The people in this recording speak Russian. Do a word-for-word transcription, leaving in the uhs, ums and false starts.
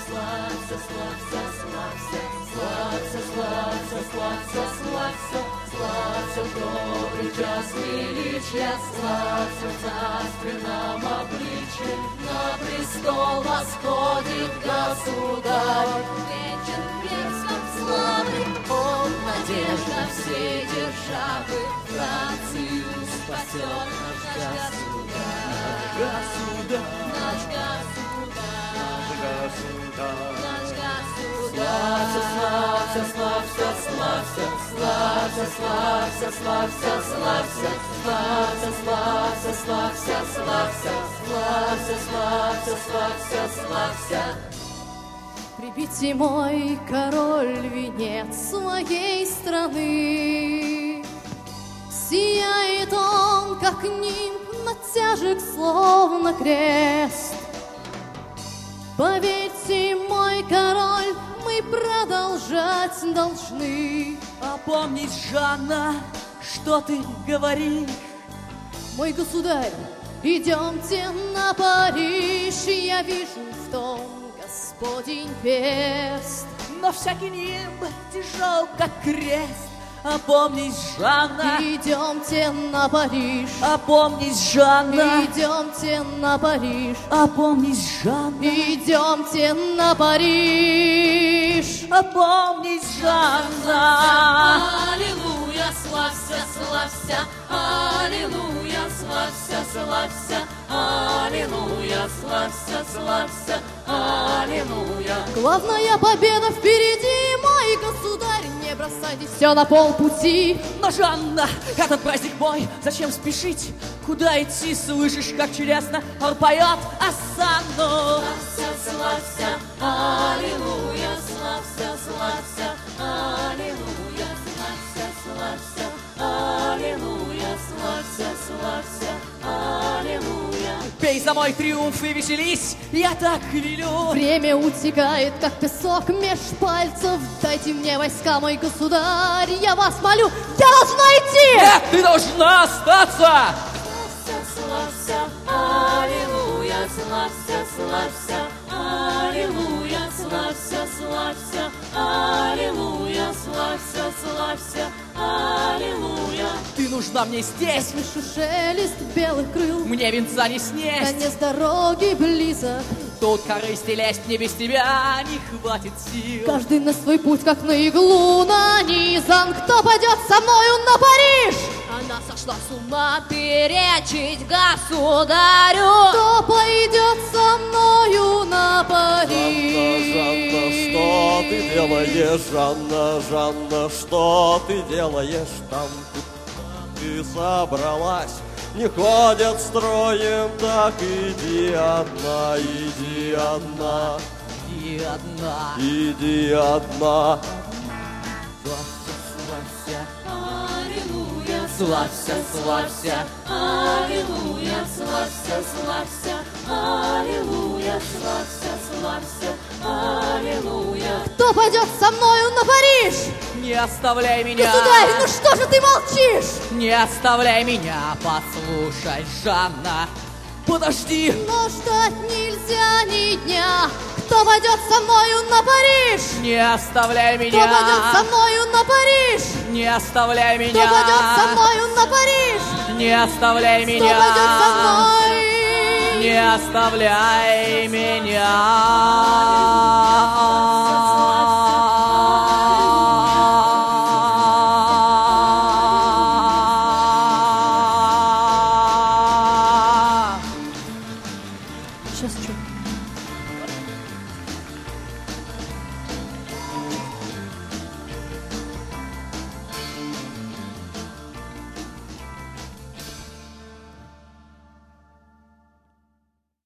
славься, славься, славься, славься, славься, славься, славься, славься в добрый час величия, славься в царственном обличье, на престол восходит государь, вечен перстом славы, он надежда всей державы, Францию спасет наш государь, наш государь, наш государь. Славься, славься, славься, славься, славься, славься, славься, славься, славься, славься, славься, славься, славься, славься, славься, славься. Прибейте, мой король, венец своей страны. Сияет он, как нимб, натяжек, словно крест. Поверьте, мой король, мы продолжать должны. Опомнись, Жанна, что ты говоришь? Мой государь, идемте на Париж, я вижу в том Господень перст. Но всякий нимб тяжел, как крест. Опомнись, Жанна, идемте на Париж. Опомнись, Жанна, идемте на Париж. Опомнись, Жанна, идемте на Париж. Опомнись, Жанна. Аллилуйя, славься, славься, аллилуйя, славься, славься, аллилуйя, славься, славься, аллилуйя. Главная победа впереди, мой государь, не бросайте все на полпути. Но, Жанна, этот праздник мой, зачем спешить? Куда идти, слышишь, как чудесно он поет осанну. Славься, славься, аллилуйя, славься, славься, аллилуйя, славься, славься, аллилуйя, славься, славься, аллилуйя. Пей за мой триумф и веселись, я так велю. Время утекает, как песок меж пальцев. Дайте мне войска, мой государь, я вас молю, я должна идти! Нет, ты должна остаться! Славься, аллилуйя, славься, славься, аллилуйя, славься, славься, аллилуйя, славься, славься, аллилуйя. Ты нужна мне здесь. Слышу шелест белых крыл, Мне венца не снесть. конец дороги близок. Тут корысти лезть мне без тебя не хватит сил. Каждый на свой путь, как на иглу нанизан. Кто пойдет со мною на Париж? Она сошла с ума перечить государю. Кто пойдет со мною на Париж? Жанна, что ты делаешь, Жанна, Жанна, что ты делаешь там? Ты собралась, не ходят строем, так иди одна, иди одна, И одна. иди одна. Аллилуйя, Славься, славься, аллилуйя, славься, славься, аллилуйя, славься, славься, аллилуйя. Кто пойдет со мною на Париж? не оставляй меня. Государь, ну что же ты молчишь? Не оставляй меня, послушай, Жанна. Подожди. Но ждать нельзя ни дня. Кто пойдет со мною на Париж? Не оставляй меня. Кто пойдет со мною на Париж? Не оставляй меня. Кто пойдет со мною на Париж? Не оставляй Кто меня. пойдет со мной? Не оставляй меня.